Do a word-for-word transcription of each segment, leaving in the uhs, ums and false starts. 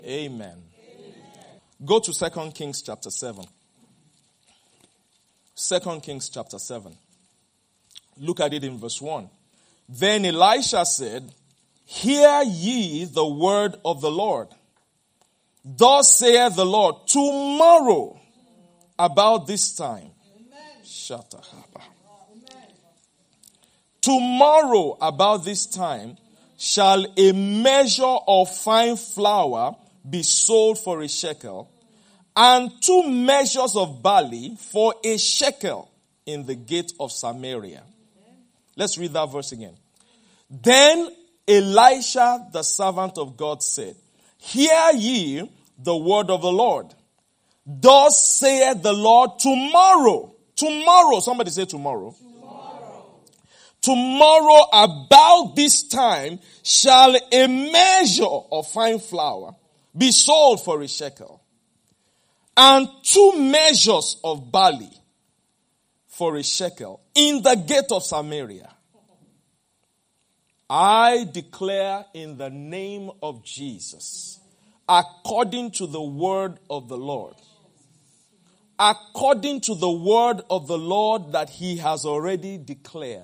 Amen. Amen. Go to Second Kings chapter seven. Second Kings chapter seven. Look at it in verse one. Then Elisha said, Hear ye the word of the Lord. Thus saith the Lord, tomorrow about this time. Shatahaba. Tomorrow about this time shall a measure of fine flour be sold for a shekel, and two measures of barley for a shekel in the gate of Samaria. Let's read that verse again. Then Elisha, the servant of God, said, Hear ye the word of the Lord. Thus saith the Lord, tomorrow, tomorrow, somebody say tomorrow. Tomorrow. Tomorrow about this time shall a measure of fine flour be sold for a shekel, and two measures of barley for a shekel in the gate of Samaria. I declare in the name of Jesus, according to the word of the Lord, according to the word of the Lord that he has already declared,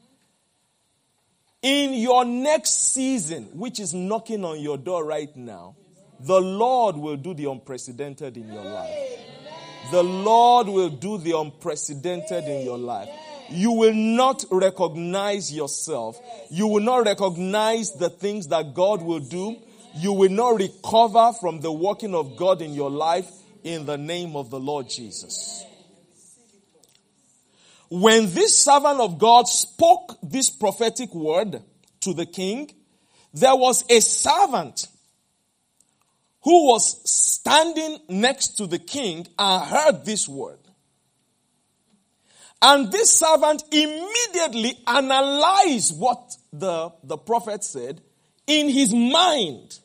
in your next season, which is knocking on your door right now, the Lord will do the unprecedented in your life. The Lord will do the unprecedented in your life. You will not recognize yourself. You will not recognize the things that God will do. You will not recover from the working of God in your life in the name of the Lord Jesus. When this servant of God spoke this prophetic word to the king, there was a servant who was standing next to the king and heard this word. And this servant immediately analyzed what the, the prophet said in his mind.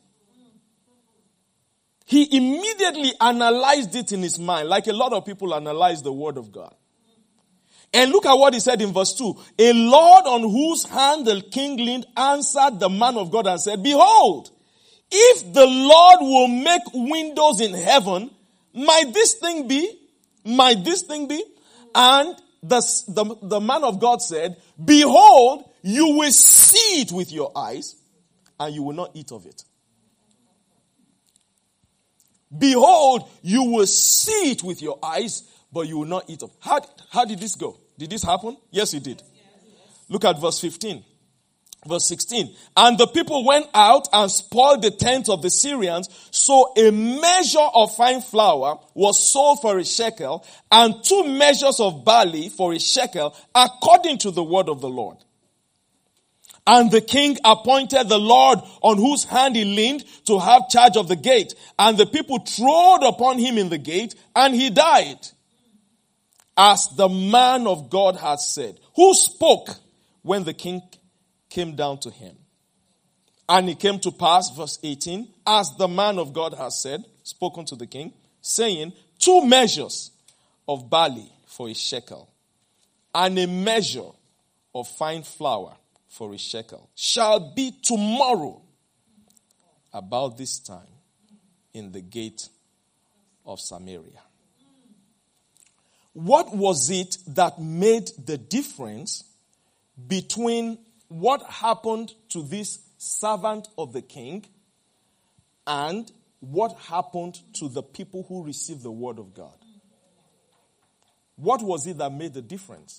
He immediately analyzed it in his mind, like a lot of people analyze the word of God. And look at what he said in verse two. A Lord on whose hand the king leaned answered the man of God and said, Behold, if the Lord will make windows in heaven, might this thing be? Might this thing be? And the, the, the man of God said, Behold, you will see it with your eyes, and you will not eat of it. Behold, you will see it with your eyes, but you will not eat of it. How, how did this go? Did this happen? Yes, it did. Look at verse fifteen. Verse sixteen. And the people went out and spoiled the tents of the Syrians. So a measure of fine flour was sold for a shekel, and two measures of barley for a shekel, according to the word of the Lord. And the king appointed the Lord on whose hand he leaned to have charge of the gate. And the people trod upon him in the gate, and he died, as the man of God had said, who spoke when the king came down to him. And it came to pass, verse eighteen, as the man of God has said, spoken to the king, saying, two measures of barley for a shekel, and a measure of fine flour for a shekel, shall be tomorrow about this time in the gate of Samaria. What was it that made the difference between what happened to this servant of the king and what happened to the people who received the word of God? What was it that made the difference?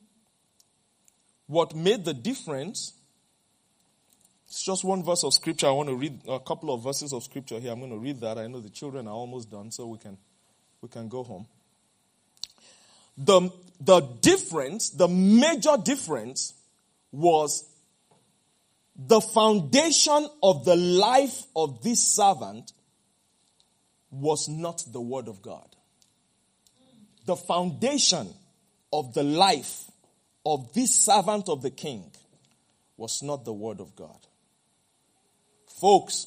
What made the difference, it's just one verse of scripture. I want to read a couple of verses of scripture here. I'm going to read that. I know the children are almost done, so we can we can go home. The, the difference, the major difference was the foundation of the life of this servant was not the word of God. The foundation of the life of this servant of the king was not the word of God. Folks,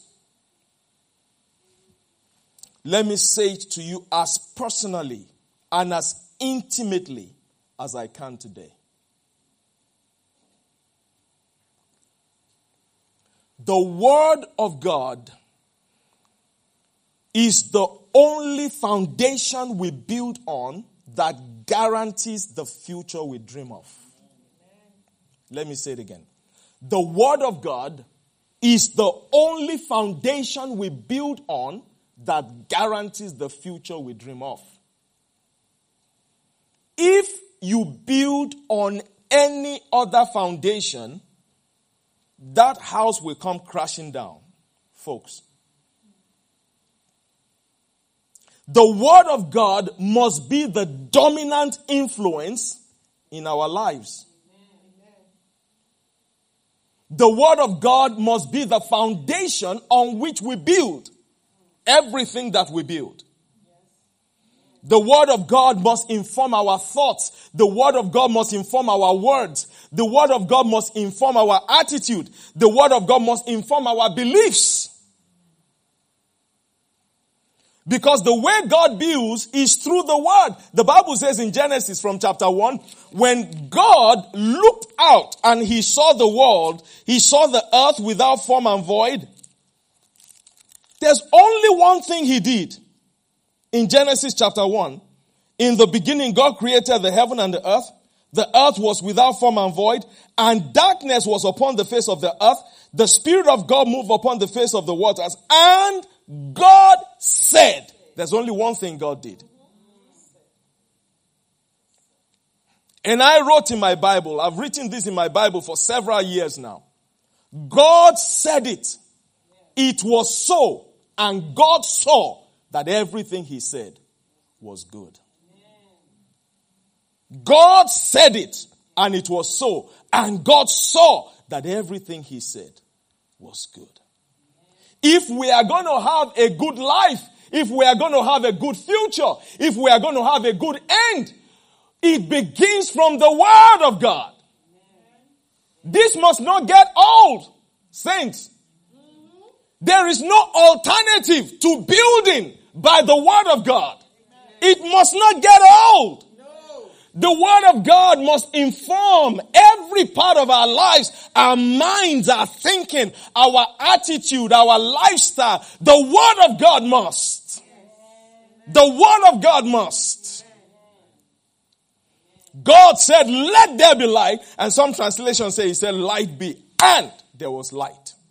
let me say it to you as personally and as intimately as I can today. The word of God is the only foundation we build on that guarantees the future we dream of. Let me say it again. The Word of God is the only foundation we build on that guarantees the future we dream of. If you build on any other foundation, that house will come crashing down, folks. The Word of God must be the dominant influence in our lives. The Word of God must be the foundation on which we build everything that we build. The Word of God must inform our thoughts. The Word of God must inform our words. The Word of God must inform our attitude. The Word of God must inform our beliefs. Because the way God builds is through the Word. The Bible says in Genesis from chapter one, when God looked out and he saw the world, he saw the earth without form and void. There's only one thing he did. In Genesis chapter one, in the beginning God created the heaven and the earth. The earth was without form and void, and darkness was upon the face of the earth. The Spirit of God moved upon the face of the waters, and God said, there's only one thing God did. And I wrote in my Bible, I've written this in my Bible for several years now. God said it. It was so. And God saw that everything he said was good. God said it, and it was so. And God saw that everything he said was good. If we are going to have a good life, if we are going to have a good future, if we are going to have a good end, it begins from the Word of God. This must not get old, saints. There is no alternative to building by the Word of God. It must not get old. The Word of God must inform every part of our lives, our minds, our thinking, our attitude, our lifestyle. The Word of God must. The Word of God must. God said, let there be light. And some translations say, he said, light be. And there was light.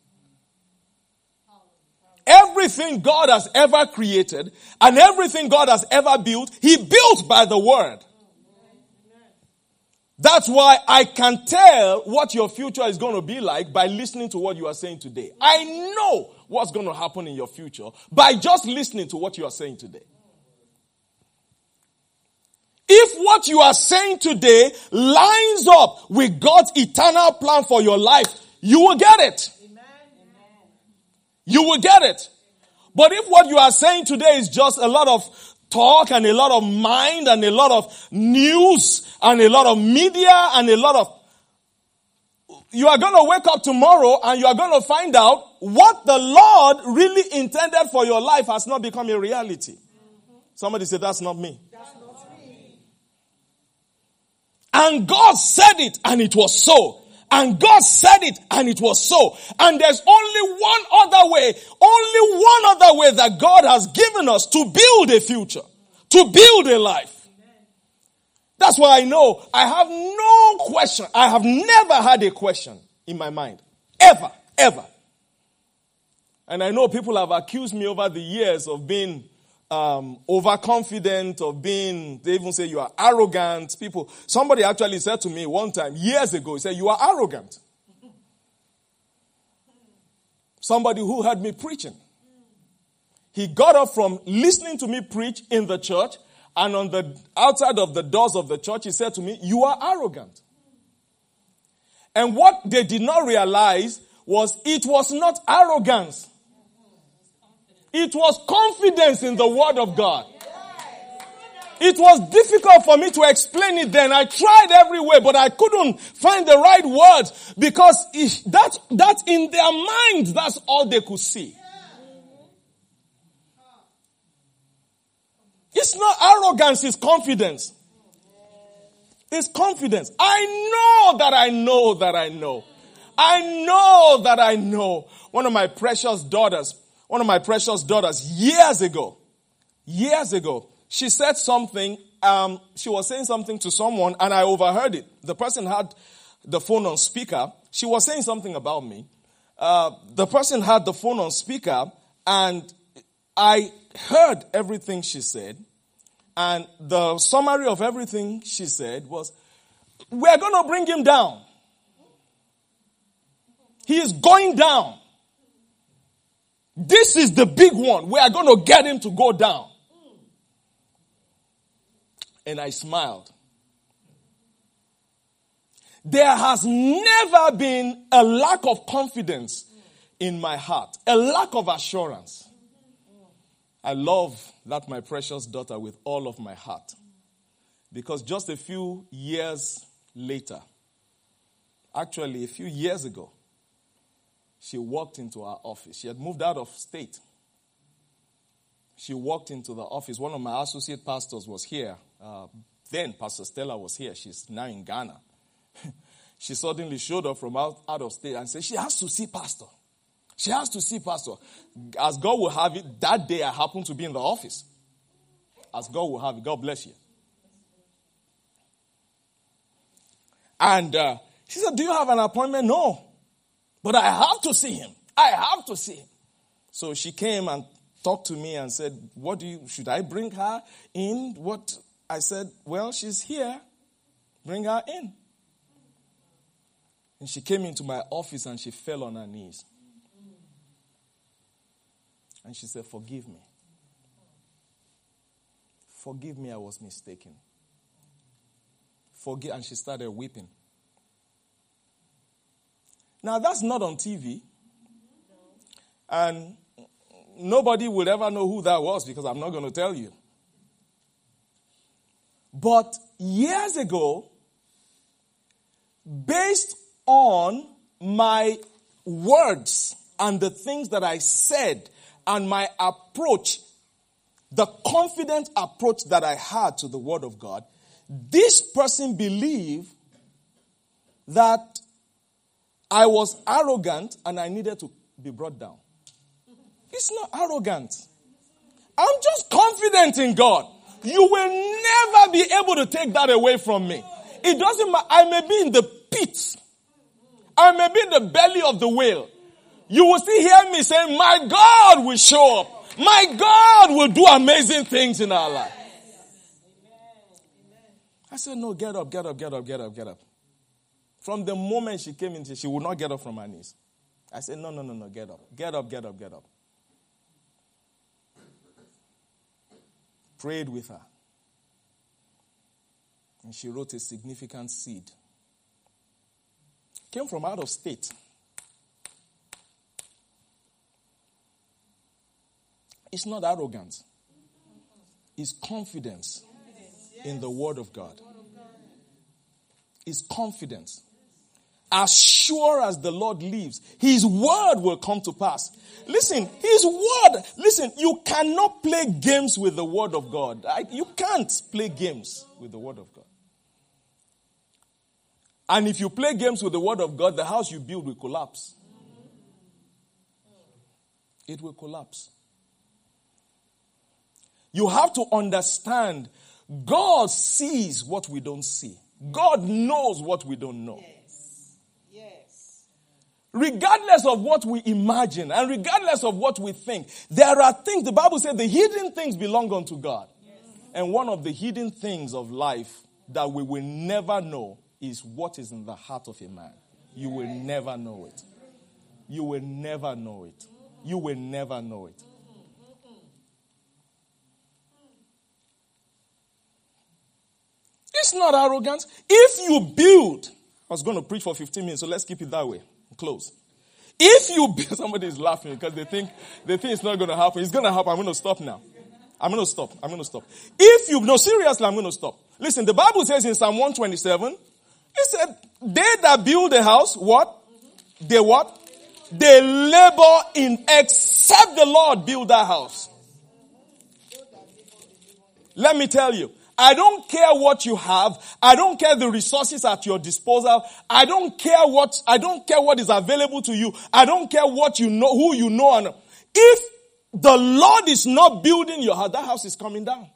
Everything God has ever created and everything God has ever built, he built by the Word. That's why I can tell what your future is going to be like by listening to what you are saying today. I know what's going to happen in your future by just listening to what you are saying today. If what you are saying today lines up with God's eternal plan for your life, you will get it. You will get it. But if what you are saying today is just a lot of talk and a lot of mind and a lot of news and a lot of media and a lot of... You are going to wake up tomorrow and you are going to find out what the Lord really intended for your life has not become a reality. Mm-hmm. Somebody say, that's not me. That's not me. And God said it and it was so. And God said it and it was so. And there's only one other way, only one other way that God has given us to build a future, to build a life. That's why I know I have no question. I have never had a question in my mind. Ever, ever. And I know people have accused me over the years of being um, overconfident, of being, they even say you are arrogant. People, somebody actually said to me one time, years ago, he said, you are arrogant. Somebody who heard me preaching. He got up from listening to me preach in the church, and on the outside of the doors of the church, he said to me, you are arrogant. And what they did not realize was it was not arrogance. It was confidence in the Word of God. It was difficult for me to explain it then. I tried every way, but I couldn't find the right words because that's, that's in their minds. That's all they could see. It's not arrogance, it's confidence. It's confidence. I know that I know that I know. I know that I know. One of my precious daughters one of my precious daughters, years ago, years ago, she said something, um, she was saying something to someone and I overheard it. The person had the phone on speaker. She was saying something about me. Uh, the person had the phone on speaker and I heard everything she said. And the summary of everything she said was, we're going to bring him down. He is going down. This is the big one. We are going to get him to go down. And I smiled. There has never been a lack of confidence in my heart, a lack of assurance. I love that my precious daughter with all of my heart. Because just a few years later, actually a few years ago, she walked into our office. She had moved out of state. She walked into the office. One of my associate pastors was here. Uh, then Pastor Stella was here. She's now in Ghana. She suddenly showed up from out, out of state and said, she has to see Pastor. She has to see Pastor. As God will have it, that day I happened to be in the office. As God will have it. God bless you. And uh, she said, do you have an appointment? No. But I have to see him. I have to see him. So she came and talked to me and said, what do you, should I bring her in? What? I said, well, she's here. Bring her in. And she came into my office and she fell on her knees. And she said, forgive me. Forgive me, I was mistaken. Forgive, and she started weeping. Now, that's not on T V. And nobody will ever know who that was because I'm not going to tell you. But years ago, based on my words and the things that I said and my approach, the confident approach that I had to the Word of God, this person believed that I was arrogant and I needed to be brought down. It's not arrogant. I'm just confident in God. You will never be able to take that away from me. It doesn't matter. I may be in the pit. I may be in the belly of the whale. You will still hear me saying, my God will show up. My God will do amazing things in our life. I said, no, get up, get up, get up, get up, get up. From the moment she came in, she would not get up from her knees. I said, no, no, no, no, get up. Get up, get up, get up. Prayed with her. And she wrote a significant seed. Came from out of state. It's not arrogance. It's confidence in the Word of God. It's confidence. As sure as the Lord lives, His word will come to pass. Listen, His word, listen, you cannot play games with the Word of God. I, you can't play games with the Word of God. And if you play games with the Word of God, the house you build will collapse. It will collapse. You have to understand, God sees what we don't see. God knows what we don't know. Yes. Yes. Regardless of what we imagine and regardless of what we think, there are things, the Bible said the hidden things belong unto God. Yes. And one of the hidden things of life that we will never know is what is in the heart of a man. You will never know it. You will never know it. You will never know it. It's not arrogance. If you build, I was going to preach for fifteen minutes, so let's keep it that way. Close. If you build, somebody is laughing because they think they think it's not going to happen. It's going to happen. I'm going to stop now. I'm going to stop. I'm going to stop. If you, no, seriously, I'm going to stop. Listen, the Bible says in Psalm one twenty-seven, it said, they that build a house, what? They what? They labor in, except the Lord build that house. Let me tell you, I don't care what you have. I don't care the resources at your disposal. I don't care what, I don't care what is available to you. I don't care what you know, who you know. And if the Lord is not building your house, that house is coming down.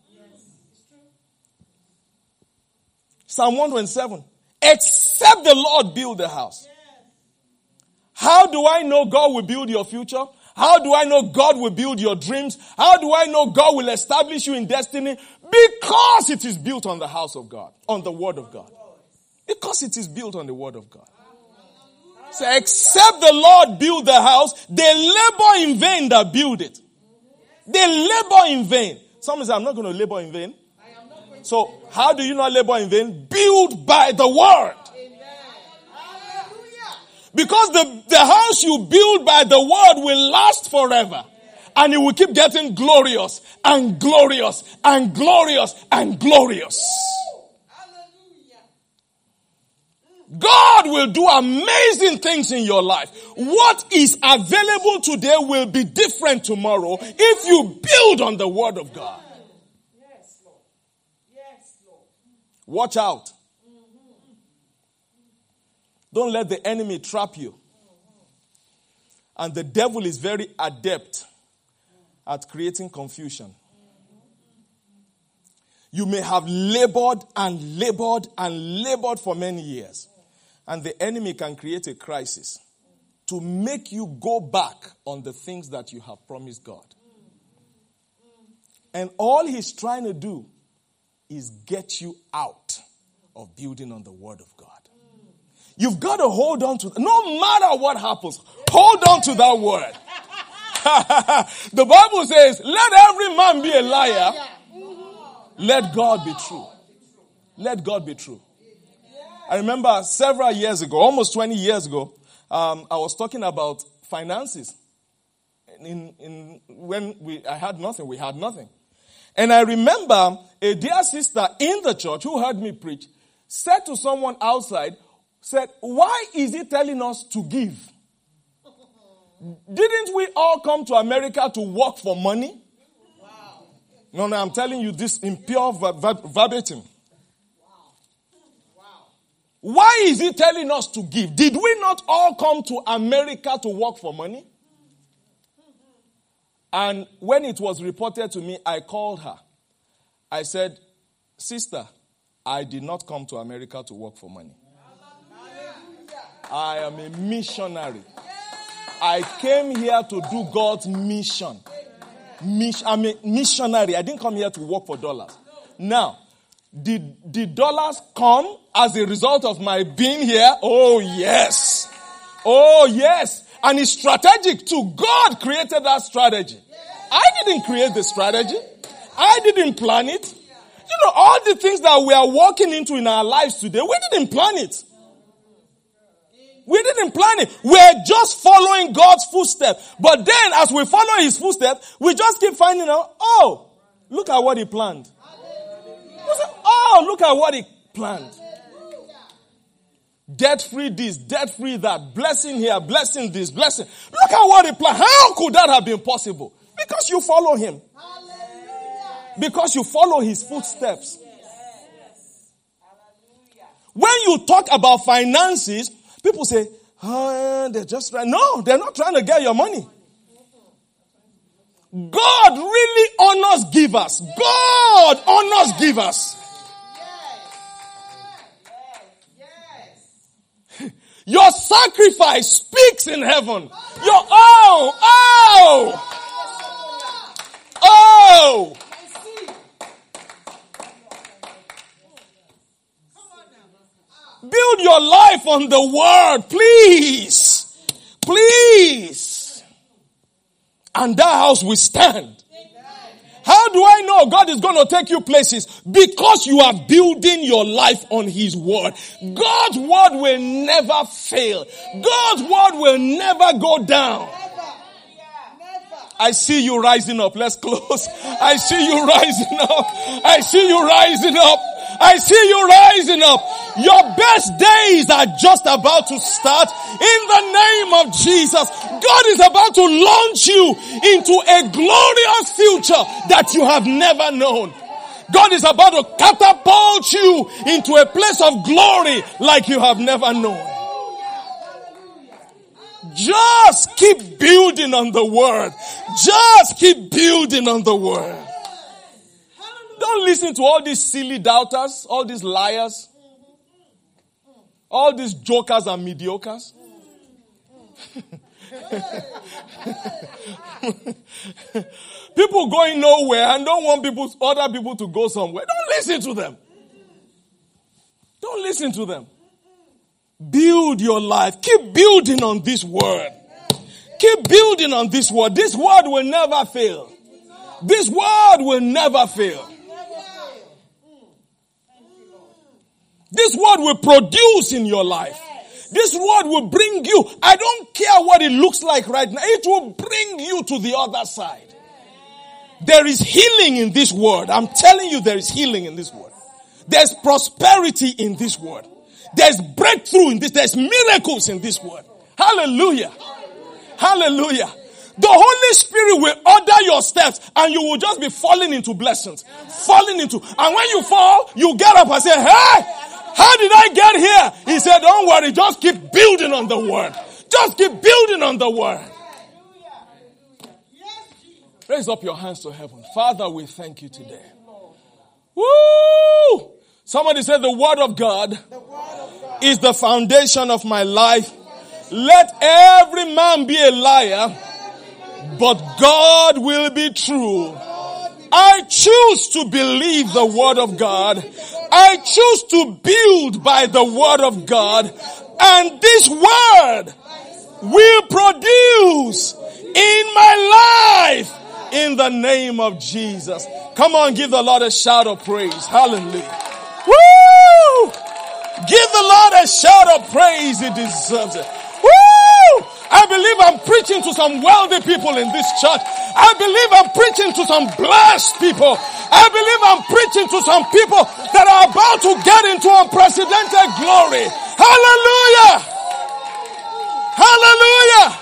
Psalm one twenty-seven. Except the Lord build the house. How do I know God will build your future? How do I know God will build your dreams? How do I know God will establish you in destiny? Because it is built on the house of God, on the word of God. Because it is built on the word of God. So except the Lord build the house, they labor in vain that build it. They labor in vain. Some say, I'm not going to labor in vain. So how do you not labor in vain? Build by the word. Because the, the house you build by the word will last forever. And it will keep getting glorious and glorious and glorious and glorious. God will do amazing things in your life. What is available today will be different tomorrow if you build on the word of God. Yes, Lord. Yes, Lord. Watch out. Don't let the enemy trap you. And the devil is very adept at creating confusion. You may have labored and labored and labored for many years. And the enemy can create a crisis to make you go back on the things that you have promised God. And all he's trying to do is get you out of building on the word of God. You've got to hold on to, no matter what happens, hold on to that word. The Bible says, let every man be a liar. Let God be true. Let God be true. I remember several years ago, almost twenty years ago, um, I was talking about finances. In, in, when we, I had nothing, we had nothing. And I remember a dear sister in the church who heard me preach said to someone outside, said, why is he telling us to give? Didn't we all come to America to work for money? Wow. No, no, I'm telling you this in pure verbatim. Wow. Wow. Why is he telling us to give? Did we not all come to America to work for money? And when it was reported to me, I called her. I said, sister, I did not come to America to work for money. I am a missionary. I came here to do God's mission. Mission. I'm a missionary. I didn't come here to work for dollars. Now, did the dollars come as a result of my being here? Oh, yes. Oh, yes. And it's strategic too. God created that strategy. I didn't create the strategy. I didn't plan it. You know, all the things that we are walking into in our lives today, we didn't plan it. We didn't plan it. We're just following God's footsteps. But then as we follow his footsteps, we just keep finding out, oh, look at what he planned. Say, oh, look at what he planned. Debt-free this, debt-free that, blessing here, blessing this, blessing. Look at what he planned. How could that have been possible? Because you follow him. Because you follow his footsteps. When you talk about finances, people say, oh, they're just trying. No, they're not trying to get your money. God really honors givers. God honors givers. Your sacrifice speaks in heaven. Your oh, oh, oh. Build your life on the word, please. Please. And that house will stand. How do I know God is going to take you places? Because you are building your life on his word. God's word will never fail. God's word will never go down. I see you rising up. Let's close. I see you rising up. I see you rising up. I see you rising up. Your best days are just about to start. In the name of Jesus, God is about to launch you into a glorious future that you have never known. God is about to catapult you into a place of glory like you have never known. Just keep building on the word. Just keep building on the word. Don't listen to all these silly doubters, all these liars, all these jokers and mediocres. People going nowhere and don't want people, other people to go somewhere. Don't listen to them. Don't listen to them. Build your life. Keep building on this word. Keep building on this word. This word will never fail. This word will never fail. This word will produce in your life. This word will bring you. I don't care what it looks like right now. It will bring you to the other side. There is healing in this word. I'm telling you, there is healing in this word. There's prosperity in this word. There's breakthrough in this. There's miracles in this word. Hallelujah. Hallelujah. The Holy Spirit will order your steps and you will just be falling into blessings. Falling into. And when you fall, you get up and say, hey, how did I get here? He said, don't worry. Just keep building on the word. Just keep building on the word. Raise up your hands to heaven. Father, we thank you today. Woo! Somebody said the word of God is the foundation of my life. Let every man be a liar, but God will be true. I choose to believe the word of God. I choose to build by the word of God. And this word will produce in my life in the name of Jesus. Come on, give the Lord a shout of praise. Hallelujah. Woo! Give the Lord a shout of praise. He deserves it. Woo! I believe I'm preaching to some wealthy people in this church. I believe I'm preaching to some blessed people. I believe I'm preaching to some people that are about to get into unprecedented glory. Hallelujah! Hallelujah!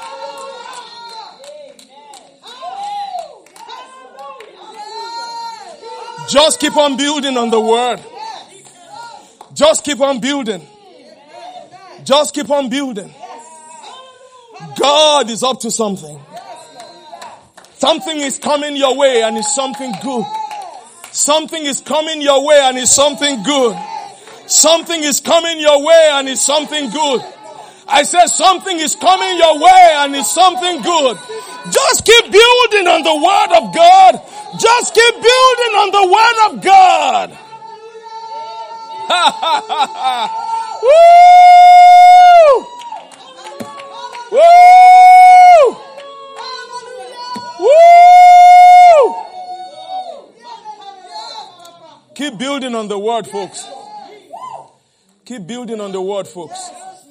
Just keep on building on the word. Just keep on building. Just keep on building. God is up to something. Something is coming your way and it's something good. Something is coming your way and it's something good. Something is coming your way and it's something good. I said something is coming your way and it's something good. Just keep building on the word of God. Just keep building on the word of God. Ha ha ha ha. Woo! Woo! Woo! Keep building on the word, folks. Keep building on the word, folks.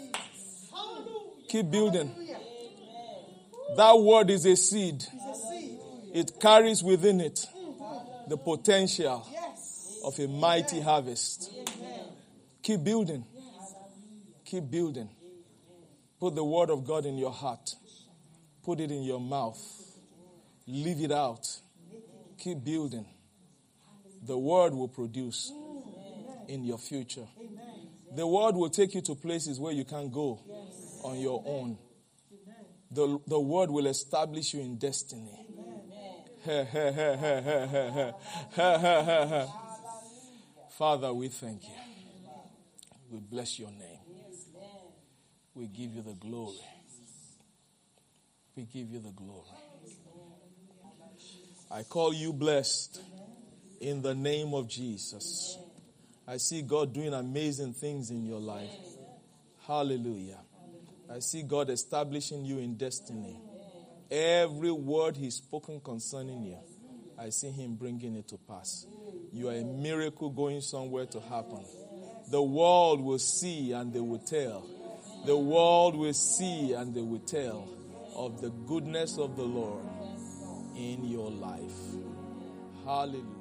Keep building. That word is a seed. It carries within it the potential of a mighty harvest. Keep building. Keep building. Put the word of God in your heart. Put it in your mouth. Leave it out. Keep building. The word will produce in your future. The word will take you to places where you can't go on your own. The, the word will establish you in destiny. Father, we thank you. We bless your name. We give you the glory. We give you the glory. I call you blessed in the name of Jesus. I see God doing amazing things in your life. Hallelujah. I see God establishing you in destiny. Every word he's spoken concerning you, I see him bringing it to pass. You are a miracle going somewhere to happen. The world will see and they will tell. The world will see and they will tell of the goodness of the Lord in your life. Hallelujah.